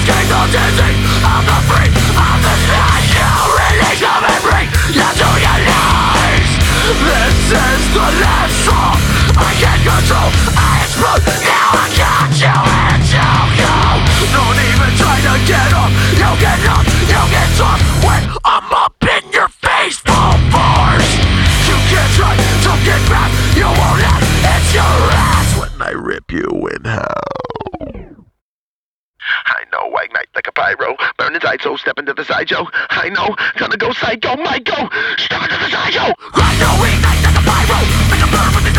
so dizzy, I'm the free, I'm the sky. You release the memory, you do your lies. This is the last straw, I can't control, I explode. Now I got you into you. Don't even try to get up, you get up, you get tough. When I'm up in your face, full force. You can't try to get back, you won't have, it's your ass when I rip you in half. I know, I ignite like a pyro, burn inside, so step into the sideshow. I know, gonna go psycho, Michael, step into the sideshow. I know, ignite like a pyro, make a burn with the